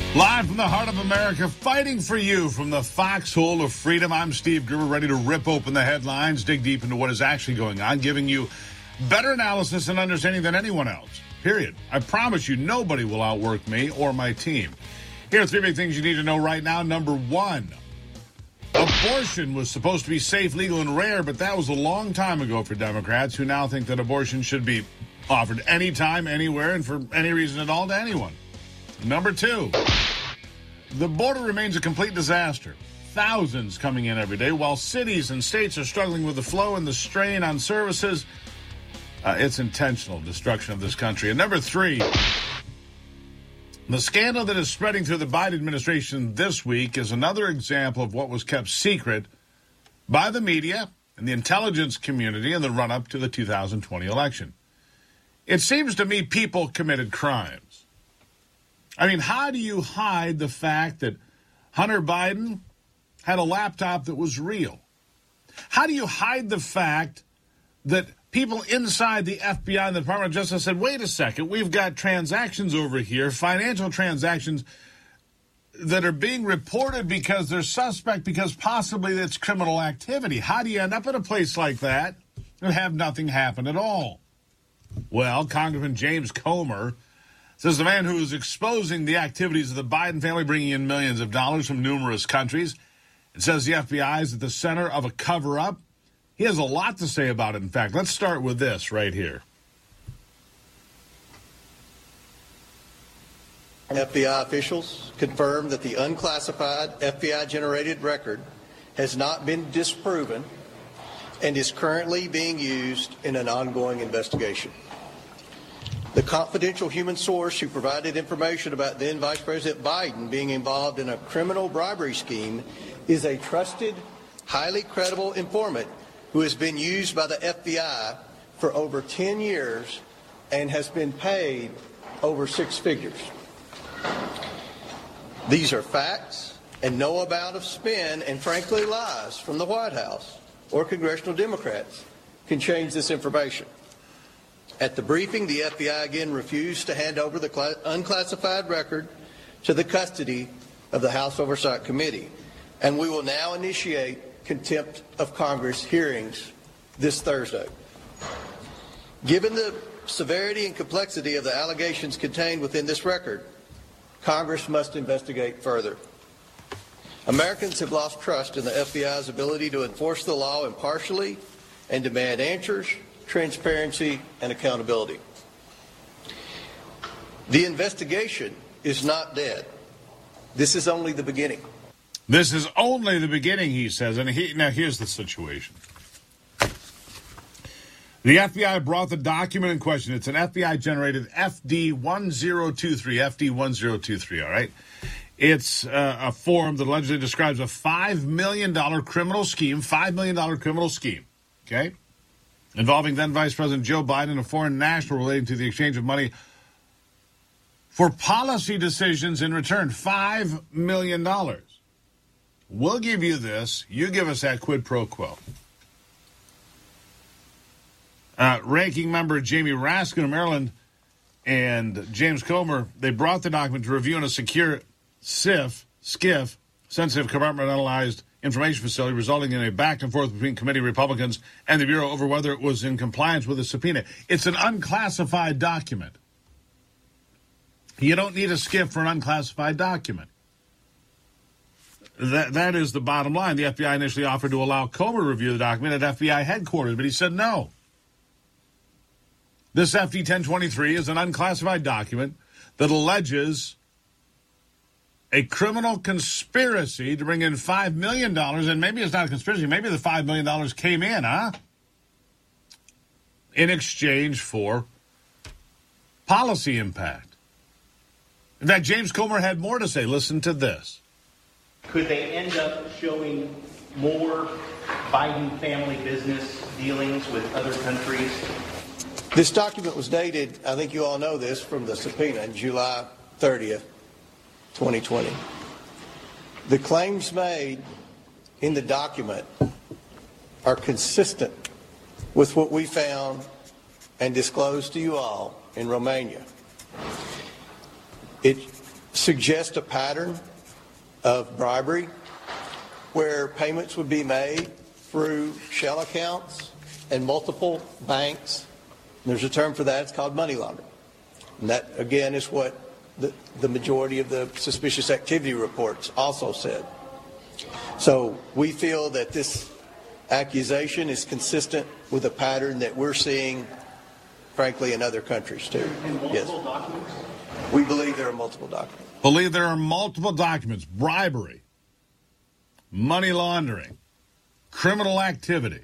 Live from the heart of America, fighting for you from the foxhole of freedom. I'm Steve Gruber, ready to rip open the headlines, dig deep into what is actually going on, giving you better analysis and understanding than anyone else. Period. I promise you, nobody will outwork me or my team. Here are three big things you need to know right now. Number one, abortion was supposed to be safe, legal, and rare, but that was a long time ago for Democrats who now think that abortion should be offered anytime, anywhere, and for any reason at all to anyone. Number two, the border remains a complete disaster. Thousands coming in every day, while cities and states are struggling with the flow and the strain on services. It's intentional destruction of this country. And number three, the scandal that is spreading through the Biden administration this week is another example of what was kept secret by the media and the intelligence community in the run-up to the 2020 election. It seems to me people committed crimes. I mean, how do you hide the fact that Hunter Biden had a laptop that was real? How do you hide the fact that people inside the FBI and the Department of Justice said, wait a second, we've got transactions over here, financial transactions that are being reported because they're suspect because possibly it's criminal activity? How do you end up in a place like that and have nothing happen at all? Well, Congressman James Comer says the man who is exposing the activities of the Biden family, bringing in millions of dollars from numerous countries, and says the FBI is at the center of a cover-up. He has a lot to say about it, in fact. Let's start with this right here. FBI officials confirmed that the unclassified FBI-generated record has not been disproven and is currently being used in an ongoing investigation. The confidential human source who provided information about then Vice President Biden being involved in a criminal bribery scheme is a trusted, highly credible informant who has been used by the FBI for over 10 years and has been paid over six figures. These are facts, and no amount of spin and, frankly, lies from the White House or congressional Democrats can change this information. At the briefing, the FBI again refused to hand over the unclassified record to the custody of the House Oversight Committee, and we will now initiate contempt of Congress hearings this Thursday. Given the severity and complexity of the allegations contained within this record, Congress must investigate further. Americans have lost trust in the FBI's ability to enforce the law impartially and demand answers, transparency, and accountability. The investigation is not dead. This is only the beginning. This is only the beginning, he says. And now here's the situation. The FBI brought the document in question. It's an FBI-generated FD1023, FD1023, all right? It's a form that allegedly describes a $5 million criminal scheme, okay? Involving then Vice President Joe Biden and a foreign national relating to the exchange of money for policy decisions in return. $5 million. We'll give you this. You give us that quid pro quo. Ranking member Jamie Raskin of Maryland and James Comer, they brought the document to review in a secure SCIF, sensitive compartmentalized information facility, resulting in a back and forth between committee Republicans and the Bureau over whether it was in compliance with a subpoena. It's an unclassified document. You don't need a SCIF for an unclassified document. That is the bottom line. The FBI initially offered to allow Comer to review the document at FBI headquarters, but he said no. This FD1023 is an unclassified document that alleges a criminal conspiracy to bring in $5 million, and maybe it's not a conspiracy, maybe the $5 million came in, in exchange for policy impact. In fact, James Comer had more to say. Listen to this. Could they end up showing more Biden family business dealings with other countries? This document was dated, I think you all know this, from the subpoena, July 30th, 2020. The claims made in the document are consistent with what we found and disclosed to you all in Romania. It suggest a pattern of bribery where payments would be made through shell accounts and multiple banks. There's a term for that. It's called money laundering. And that, again, is what the majority of the suspicious activity reports also said. So we feel that this accusation is consistent with a pattern that we're seeing, frankly, in other countries, too. And multiple documents? We believe there are multiple documents. Believe there are multiple documents. Bribery, money laundering, criminal activity.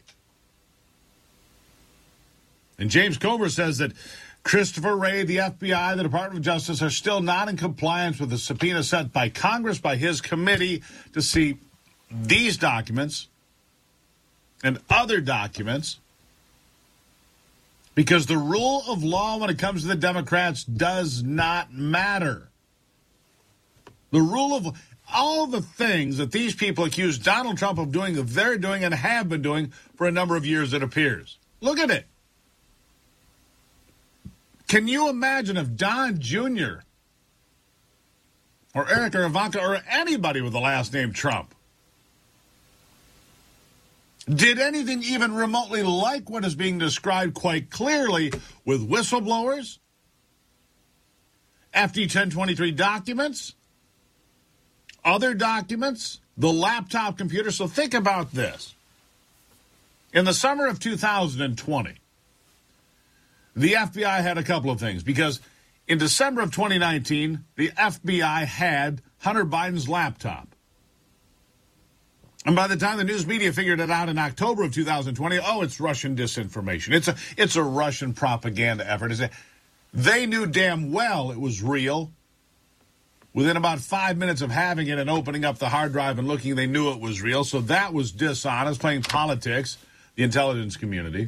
And James Comer says that Christopher Wray, the FBI, the Department of Justice are still not in compliance with the subpoena set by Congress by his committee to see these documents and other documents because the rule of law when it comes to the Democrats does not matter. The rule of all the things that these people accuse Donald Trump of doing, that they're doing and have been doing for a number of years, it appears. Look at it. Can you imagine if Don Jr. or Eric or Ivanka or anybody with the last name Trump did anything even remotely like what is being described quite clearly with whistleblowers, FD 1023 documents, other documents, the laptop computer? So think about this. In the summer of 2020, the FBI had a couple of things because in December of 2019, the FBI had Hunter Biden's laptop. And by the time the news media figured it out in October of 2020, it's Russian disinformation. It's a Russian propaganda effort. They knew damn well it was real. Within about 5 minutes of having it and opening up the hard drive and looking, they knew it was real. So that was dishonest, playing politics, the intelligence community.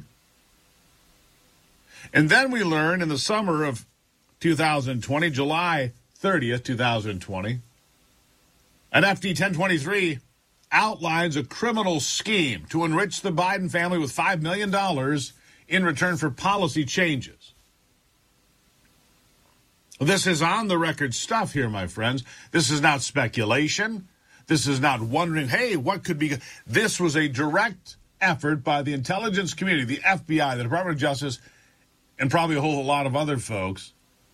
And then we learned in the summer of 2020, July 30th, 2020, an FD 1023 outlines a criminal scheme to enrich the Biden family with $5 million in return for policy changes. This is on-the-record stuff here, my friends. This is not speculation. This is not wondering, hey, what could be. This was a direct effort by the intelligence community, the FBI, the Department of Justice, and probably a whole lot of other folks,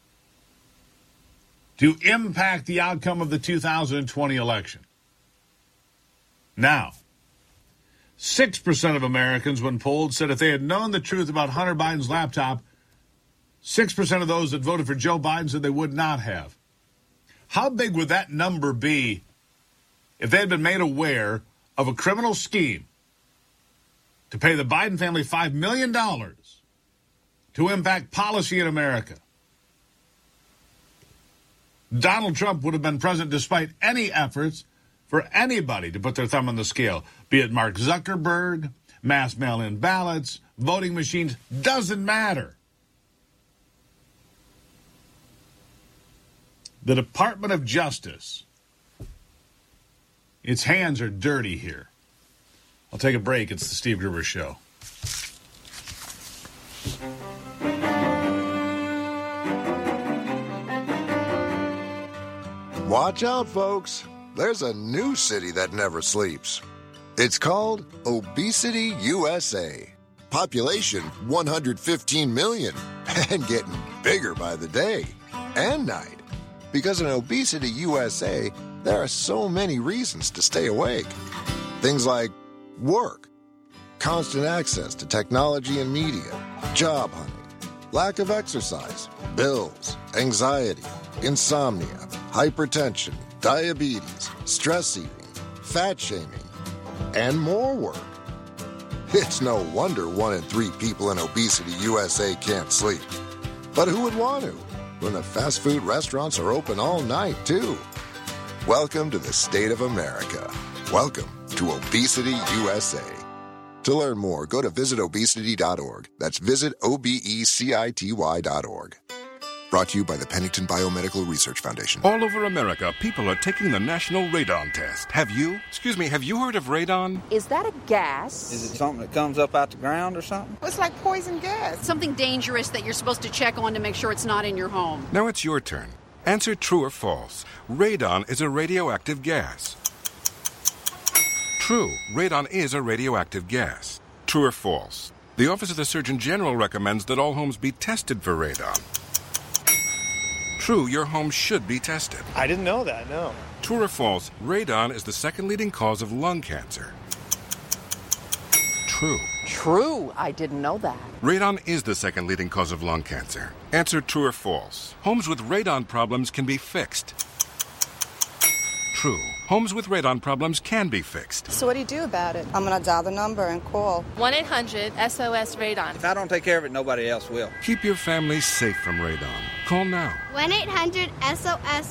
to impact the outcome of the 2020 election. Now, 6% of Americans, when polled, said if they had known the truth about Hunter Biden's laptop, 6% of those that voted for Joe Biden said they would not have. How big would that number be if they had been made aware of a criminal scheme to pay the Biden family $5 million to impact policy in America? Donald Trump would have been president despite any efforts for anybody to put their thumb on the scale, be it Mark Zuckerberg, mass mail-in ballots, voting machines, doesn't matter. The Department of Justice, its hands are dirty here. I'll take a break. It's the Steve Gruber Show. Watch out, folks. There's a new city that never sleeps. It's called Obesity USA. Population 115 million and getting bigger by the day and night. Because in Obesity USA, there are so many reasons to stay awake. Things like work, constant access to technology and media, job hunting, lack of exercise, bills, anxiety, insomnia, hypertension, diabetes, stress eating, fat shaming, and more work. It's no wonder 1 in 3 people in Obesity USA can't sleep. But who would want to when the fast food restaurants are open all night, too? Welcome to the state of America. Welcome to Obesity USA. To learn more, go to visitobesity.org. That's visitobecity.org. Brought to you by the Pennington Biomedical Research Foundation. All over America, people are taking the National Radon Test. Have you? Excuse me, have you heard of radon? Is that a gas? Is it something that comes up out the ground or something? It's like poison gas. Something dangerous that you're supposed to check on to make sure it's not in your home. Now it's your turn. Answer true or false. Radon is a radioactive gas. True. Radon is a radioactive gas. True or false. The Office of the Surgeon General recommends that all homes be tested for radon. True, your home should be tested. I didn't know that, no. True or false, radon is the second leading cause of lung cancer. True. True, I didn't know that. Radon is the second leading cause of lung cancer. Answer true or false. Homes with radon problems can be fixed. True. Homes with radon problems can be fixed. So what do you do about it? I'm going to dial the number and call 1-800-SOS-RADON. If I don't take care of it, nobody else will. Keep your family safe from radon. Call now. 1-800-SOS